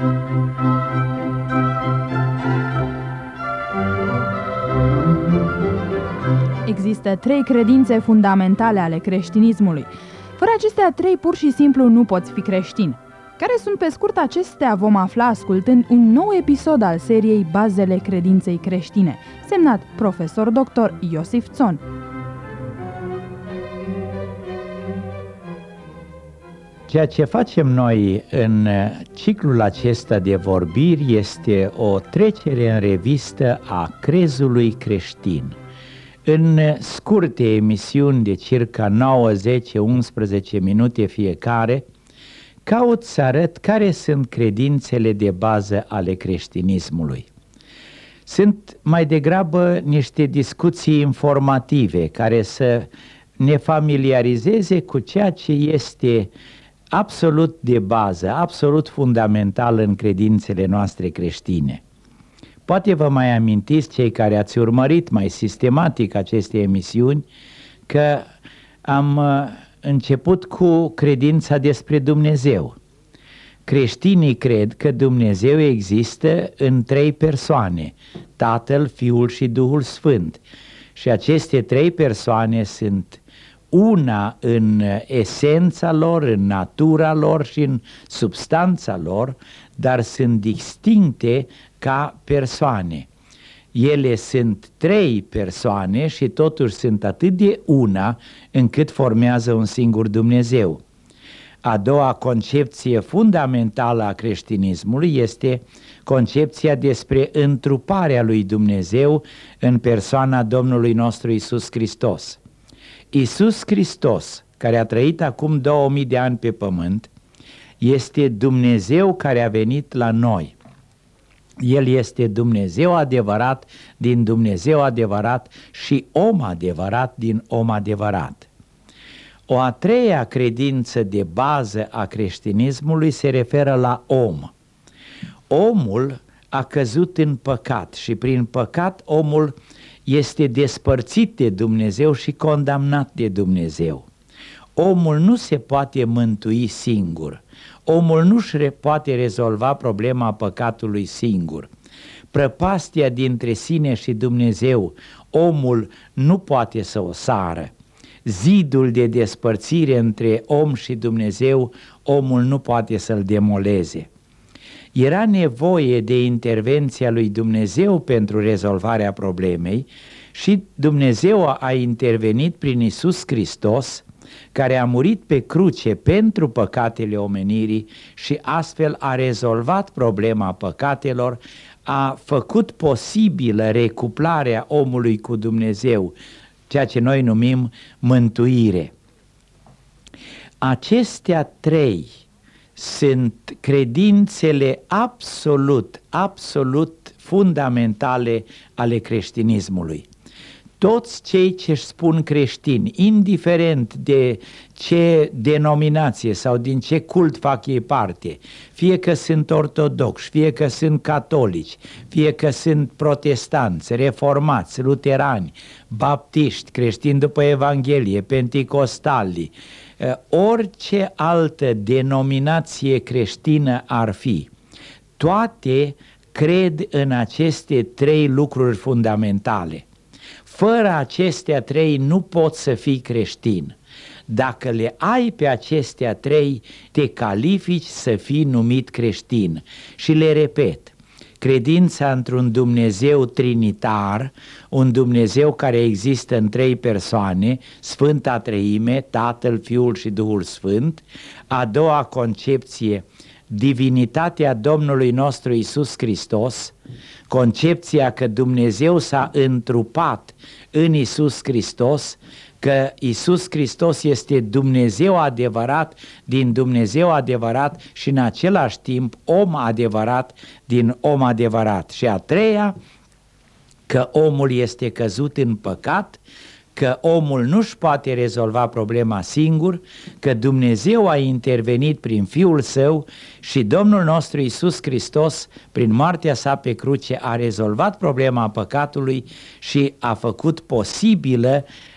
Există 3 credințe fundamentale ale creștinismului. Fără acestea 3, pur și simplu nu poți fi creștin. Care sunt pe scurt acestea vom afla ascultând un nou episod al seriei Bazele credinței creștine, semnat profesor dr. Iosif Țon. Ceea ce facem noi în ciclul acesta de vorbiri este o trecere în revistă a crezului creștin. În scurte emisiuni de circa 9, 10, 11 minute fiecare, caut să arăt care sunt credințele de bază ale creștinismului. Sunt mai degrabă niște discuții informative care să ne familiarizeze cu ceea ce este absolut de bază, absolut fundamental în credințele noastre creștine. Poate vă mai amintiți, cei care ați urmărit mai sistematic aceste emisiuni, că am început cu credința despre Dumnezeu. Creștinii cred că Dumnezeu există în 3 persoane, Tatăl, Fiul și Duhul Sfânt. Și aceste 3 persoane sunt una în esența lor, în natura lor și în substanța lor, dar sunt distincte ca persoane. Ele sunt 3 persoane și totuși sunt atât de una încât formează un singur Dumnezeu. A doua concepție fundamentală a creștinismului este concepția despre întruparea lui Dumnezeu în persoana Domnului nostru Iisus Hristos. Iisus Hristos, care a trăit acum 2000 de ani pe pământ, este Dumnezeu care a venit la noi. El este Dumnezeu adevărat din Dumnezeu adevărat și om adevărat din om adevărat. O a treia credință de bază a creștinismului se referă la om. Omul a căzut în păcat și prin păcat omul este despărțit de Dumnezeu și condamnat de Dumnezeu. Omul nu se poate mântui singur. Omul nu-și poate rezolva problema păcatului singur. Prăpastia dintre sine și Dumnezeu, omul nu poate să o sară. Zidul de despărțire între om și Dumnezeu, omul nu poate să-l demoleze. Era nevoie de intervenția lui Dumnezeu pentru rezolvarea problemei și Dumnezeu a intervenit prin Iisus Hristos, care a murit pe cruce pentru păcatele omenirii și astfel a rezolvat problema păcatelor, a făcut posibilă recuplarea omului cu Dumnezeu, ceea ce noi numim mântuire. Acestea 3 sunt credințele absolut fundamentale ale creștinismului. Toți cei ce își spun creștini, indiferent de ce denominație sau din ce cult fac ei parte, fie că sunt ortodoxi, fie că sunt catolici, fie că sunt protestanți, reformați, luterani, baptiști, creștini după Evanghelie, penticostali, orice altă denominație creștină ar fi, toate cred în aceste 3 lucruri fundamentale. Fără acestea 3 nu poți să fii creștin. Dacă le ai pe acestea 3, te califici să fii numit creștin. Și le repet, credința într-un Dumnezeu trinitar, un Dumnezeu care există în 3 persoane, Sfânta Treime, Tatăl, Fiul și Duhul Sfânt. A doua concepție, divinitatea Domnului nostru Iisus Hristos, concepția că Dumnezeu s-a întrupat în Iisus Hristos, că Iisus Hristos este Dumnezeu adevărat din Dumnezeu adevărat și în același timp om adevărat din om adevărat. Și a treia, că omul este căzut în păcat, că omul nu-și poate rezolva problema singur, că Dumnezeu a intervenit prin Fiul Său și Domnul nostru Iisus Hristos, prin moartea sa pe cruce, a rezolvat problema păcatului și a făcut posibilă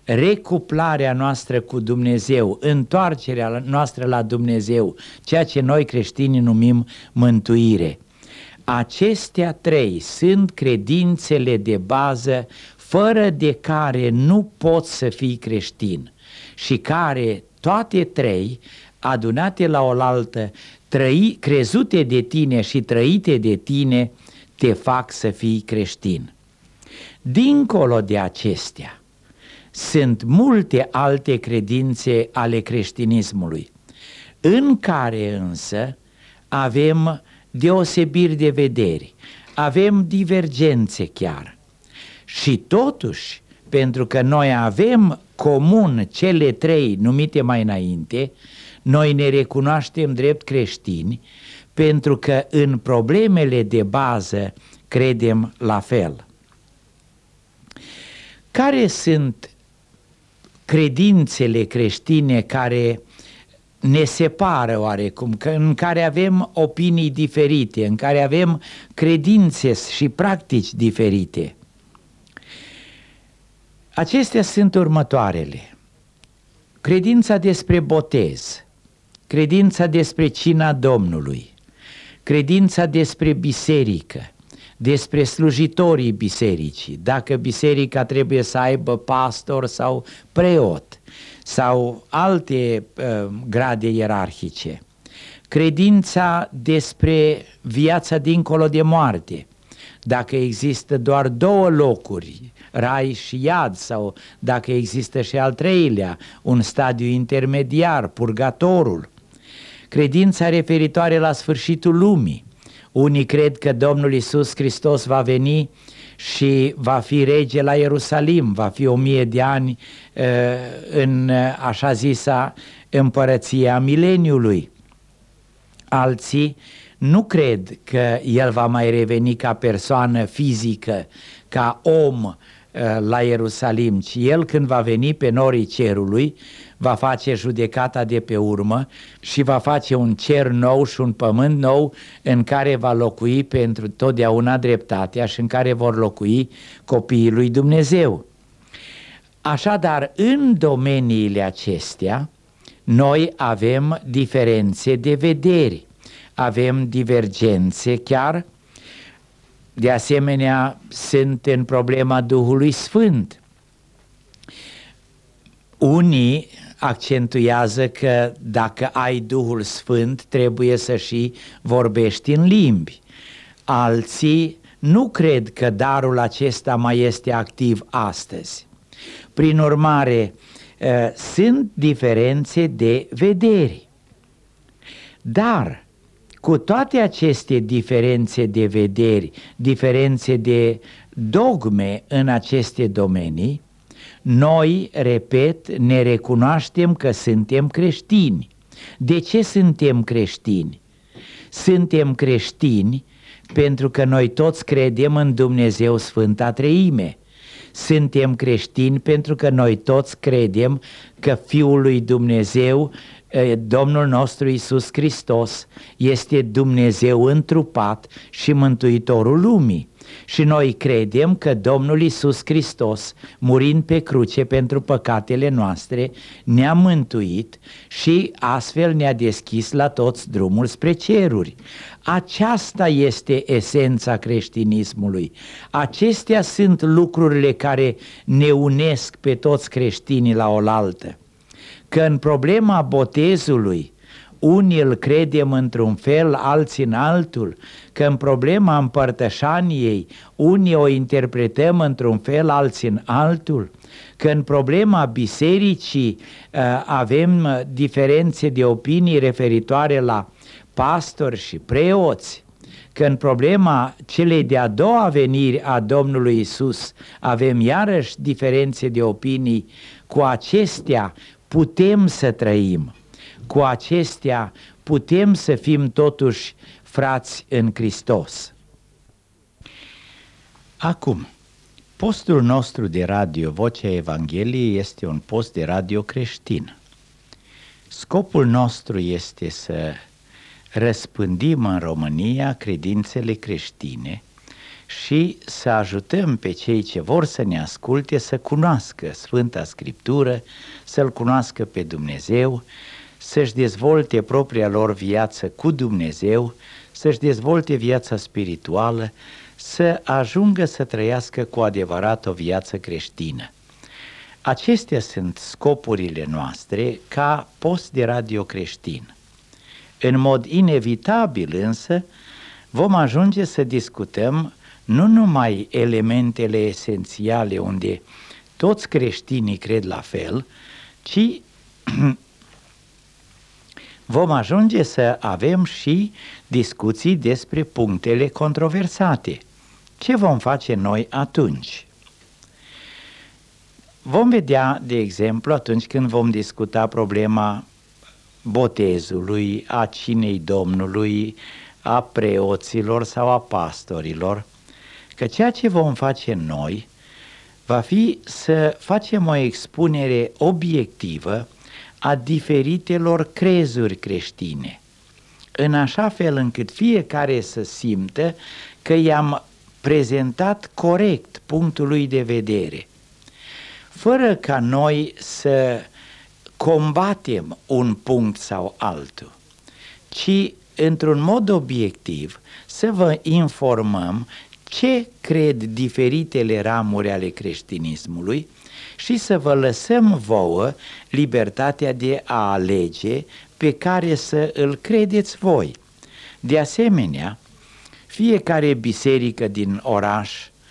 recuplarea noastră cu Dumnezeu, întoarcerea noastră la Dumnezeu, ceea ce noi creștinii numim mântuire. Acestea trei sunt credințele de bază fără de care nu poți să fii creștin și care toate trei, adunate la oaltă, crezute de tine și trăite de tine, te fac să fii creștin. Dincolo de acestea, sunt multe alte credințe ale creștinismului, în care însă avem deosebiri de vederi, avem divergențe chiar. Și totuși, pentru că noi avem comun cele trei numite mai înainte, noi ne recunoaștem drept creștini, pentru că în problemele de bază credem la fel. Care sunt credințele creștine care ne separă oarecum, în care avem opinii diferite, în care avem credințe și practici diferite? Acestea sunt următoarele: credința despre botez, credința despre cina Domnului, credința despre biserică, despre slujitorii bisericii, dacă biserica trebuie să aibă pastor sau preot sau alte grade ierarhice, credința despre viața dincolo de moarte, dacă există doar două locuri, rai și iad, sau dacă există și al treilea, un stadiu intermediar, purgatorul, credința referitoare la sfârșitul lumii. Unii cred că Domnul Iisus Hristos va veni și va fi rege la Ierusalim, va fi 1000 de ani în așa zisa împărăție a mileniului. Alții nu cred că El va mai reveni ca persoană fizică, ca om la Ierusalim, ci El, când va veni pe norii cerului, va face judecata de pe urmă și va face un cer nou și un pământ nou în care va locui pentru totdeauna dreptatea și în care vor locui copiii lui Dumnezeu. Așadar, în domeniile acestea, noi avem diferențe de vederi, avem divergențe chiar. De asemenea, sunt în problema Duhului Sfânt. Unii accentuează că dacă ai Duhul Sfânt trebuie să și vorbești în limbi. Alții nu cred că darul acesta mai este activ astăzi. Prin urmare, sunt diferențe de vederi. Dar cu toate aceste diferențe de vederi, diferențe de dogme în aceste domenii, noi, repet, ne recunoaștem că suntem creștini. De ce suntem creștini? Suntem creștini pentru că noi toți credem în Dumnezeu Sfânta Treime. Suntem creștini pentru că noi toți credem că Fiul lui Dumnezeu, Domnul nostru Iisus Hristos, este Dumnezeu întrupat și Mântuitorul lumii. Și noi credem că Domnul Iisus Hristos, murind pe cruce pentru păcatele noastre, ne-a mântuit și astfel ne-a deschis la toți drumul spre ceruri. Aceasta este esența creștinismului. Acestea sunt lucrurile care ne unesc pe toți creștinii la oaltă. Că în problema botezului unii îl credem într-un fel, alții în altul, că în problema împărtășaniei unii o interpretăm într-un fel, alții în altul, că în problema bisericii avem diferențe de opinii referitoare la pastori și preoți, că în problema celei de-a doua veniri a Domnului Iisus avem iarăși diferențe de opinii. Cu acestea putem să trăim. Cu acestea putem să fim totuși frați în Hristos. Acum, postul nostru de radio Vocea Evangheliei este un post de radio creștin. Scopul nostru este să răspândim în România credințele creștine și să ajutăm pe cei ce vor să ne asculte să cunoască Sfânta Scriptură, să-L cunoască pe Dumnezeu, să-și dezvolte propria lor viață cu Dumnezeu, să-și dezvolte viața spirituală, să ajungă să trăiască cu adevărat o viață creștină. Acestea sunt scopurile noastre ca post de radio creștin. În mod inevitabil însă vom ajunge să discutăm nu numai elementele esențiale unde toți creștinii cred la fel, ci vom ajunge să avem și discuții despre punctele controversate. Ce vom face noi atunci? Vom vedea, de exemplu, atunci când vom discuta problema botezului, a cinei Domnului, a preoților sau a pastorilor, că ceea ce vom face noi va fi să facem o expunere obiectivă a diferitelor crezuri creștine, în așa fel încât fiecare să simtă că i-am prezentat corect punctul lui de vedere, fără ca noi să combatem un punct sau altul, ci într-un mod obiectiv să vă informăm ce cred diferitele ramuri ale creștinismului și să vă lăsăm vouă libertatea de a alege pe care să îl credeți voi. De asemenea, fiecare biserică din oraș,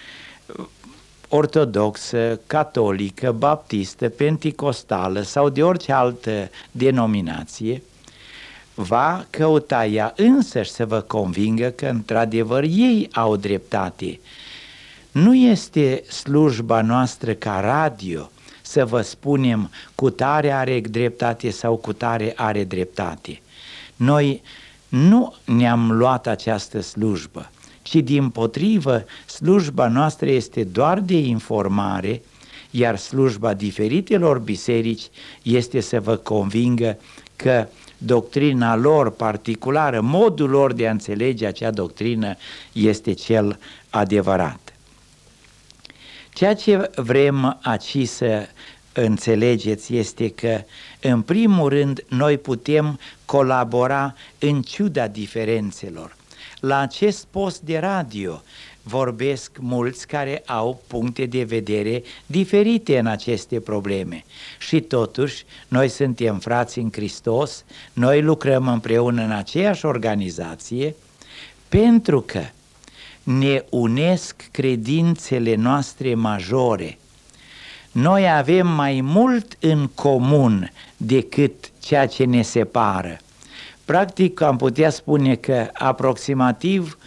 ortodoxă, catolică, baptistă, penticostală sau de orice altă denominație, va căuta ea însăși să vă convingă că într-adevăr ei au dreptate. Nu este slujba noastră ca radio să vă spunem cutare are dreptate sau cutare are dreptate. Noi nu ne-am luat această slujbă, ci dimpotrivă slujba noastră este doar de informare, iar slujba diferitelor biserici este să vă convingă că doctrina lor particulară, modul lor de a înțelege acea doctrină este cel adevărat. Ceea ce vrem aici să înțelegeți este că, în primul rând, noi putem colabora în ciuda diferențelor. La acest post de radio vorbesc mulți care au puncte de vedere diferite în aceste probleme și totuși noi suntem frați în Hristos, noi lucrăm împreună în aceeași organizație pentru că ne unesc credințele noastre majore. Noi avem mai mult în comun decât ceea ce ne separă. Practic am putea spune că aproximativ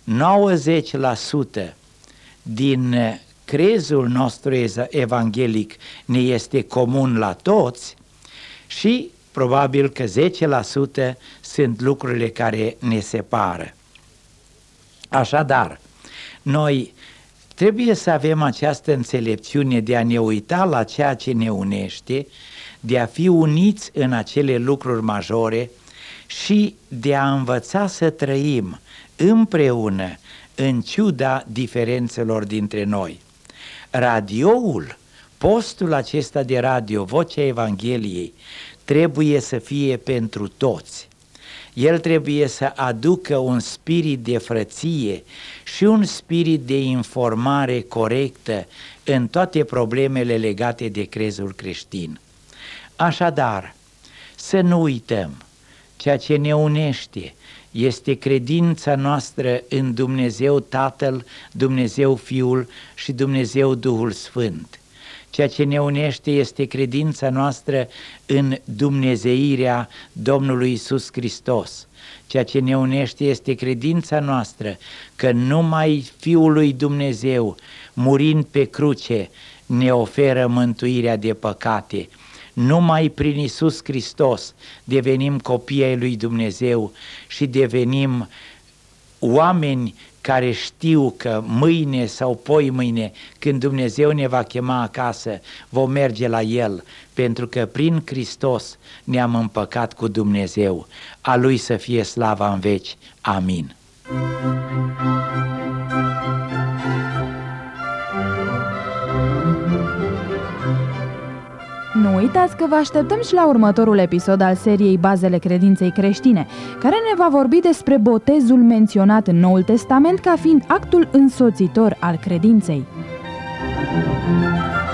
90% din crezul nostru evanghelic ne este comun la toți și probabil că 10% sunt lucrurile care ne separă. Așadar, noi trebuie să avem această înțelepciune de a ne uita la ceea ce ne unește, de a fi uniți în acele lucruri majore și de a învăța să trăim împreună în ciuda diferențelor dintre noi. Radioul, postul acesta de radio, Vocea Evangheliei, trebuie să fie pentru toți. El trebuie să aducă un spirit de frăție și un spirit de informare corectă în toate problemele legate de crezul creștin. Așadar, să nu uităm, ceea ce ne unește este credința noastră în Dumnezeu Tatăl, Dumnezeu Fiul și Dumnezeu Duhul Sfânt. Ceea ce ne unește este credința noastră în dumnezeirea Domnului Iisus Hristos. Ceea ce ne unește este credința noastră că numai Fiul lui Dumnezeu, murind pe cruce, ne oferă mântuirea de păcate. Numai prin Iisus Hristos devenim copii ai lui Dumnezeu și devenim oameni care știu că mâine sau poimâine, când Dumnezeu ne va chema acasă, vom merge la El, pentru că prin Hristos ne-am împăcat cu Dumnezeu. A Lui să fie slava în veci. Amin. uitați că vă așteptăm și la următorul episod al seriei Bazele credinței creștine, care ne va vorbi despre botezul menționat în Noul Testament ca fiind actul însoțitor al credinței.